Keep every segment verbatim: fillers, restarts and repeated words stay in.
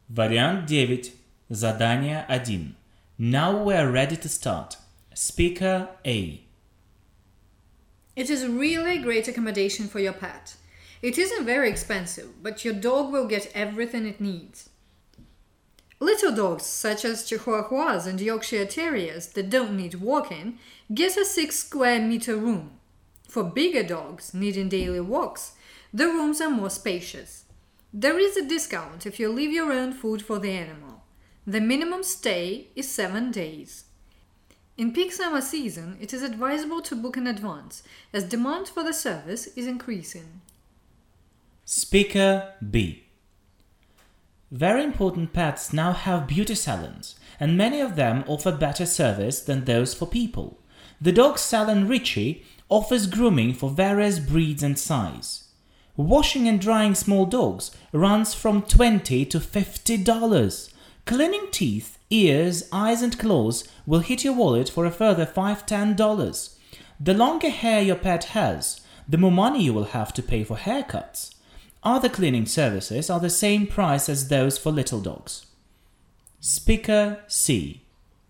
Вариант девять. Задание один. Now we are ready to start. Speaker A. It is really great accommodation for your pet. It isn't very expensive, but your dog will get everything it needs. Little dogs, such as Chihuahuas and Yorkshire Terriers that don't need walking, get a six square meter room. For bigger dogs needing daily walks, the rooms are more spacious. There is a discount if you leave your own food for the animal. The minimum stay is seven days. In peak summer season, it is advisable to book in advance, as demand for the service is increasing. Speaker B. Very important pets now have beauty salons, and many of them offer better service than those for people. The dog salon Richie offers grooming for various breeds and size. Washing and drying small dogs runs from twenty to fifty dollars. Cleaning teeth, ears, eyes and claws will hit your wallet for a further five to ten dollars. The longer hair your pet has, the more money you will have to pay for haircuts. Other cleaning services are the same price as those for little dogs. Speaker C.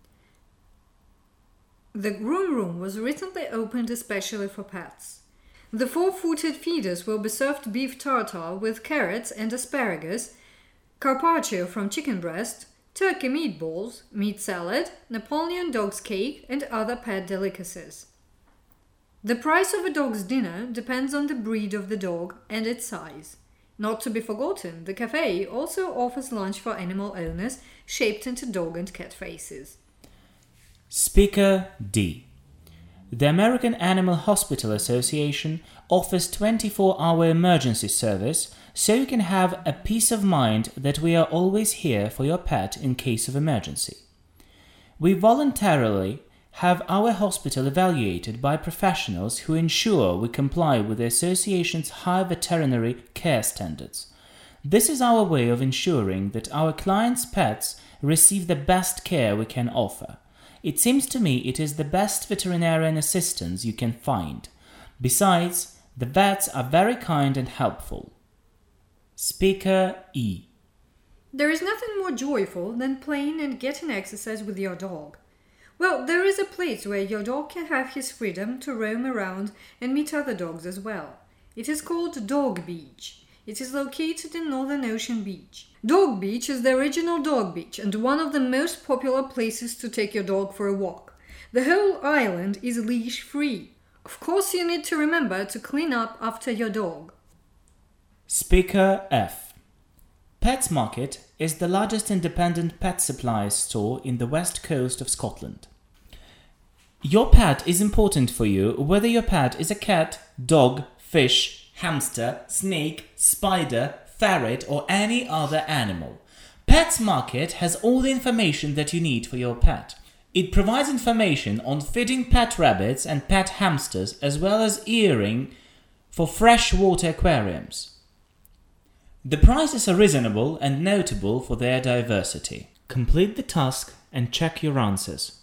The Groom Room was recently opened especially for pets. The four-footed feeders will be served beef tartare with carrots and asparagus, carpaccio from chicken breast, turkey meatballs, meat salad, Napoleon dog's cake, and other pet delicacies. The price of a dog's dinner depends on the breed of the dog and its size. Not to be forgotten, the cafe also offers lunch for animal owners shaped into dog and cat faces. Speaker D. The American Animal Hospital Association offers twenty-four hour emergency service, so you can have a peace of mind that we are always here for your pet in case of emergency. We voluntarily have our hospital evaluated by professionals who ensure we comply with the association's high veterinary care standards. This is our way of ensuring that our clients' pets receive the best care we can offer. It seems to me it is the best veterinarian assistance you can find. Besides, the vets are very kind and helpful. Speaker E. There is nothing more joyful than playing and getting exercise with your dog. Well, there is a place where your dog can have his freedom to roam around and meet other dogs as well. It is called Dog Beach. It is located in Northern Ocean Beach. Dog Beach is the original dog beach and one of the most popular places to take your dog for a walk. The whole island is leash-free. Of course, you need to remember to clean up after your dog. Speaker F. Pets Market is the largest independent pet supplies store in the west coast of Scotland. Your pet is important for you whether your pet is a cat, dog, fish, hamster, snake, spider, ferret or any other animal. Pets Market has all the information that you need for your pet. It provides information on feeding pet rabbits and pet hamsters as well as earring for freshwater aquariums. The prices are reasonable and notable for their diversity. Complete the task and check your answers.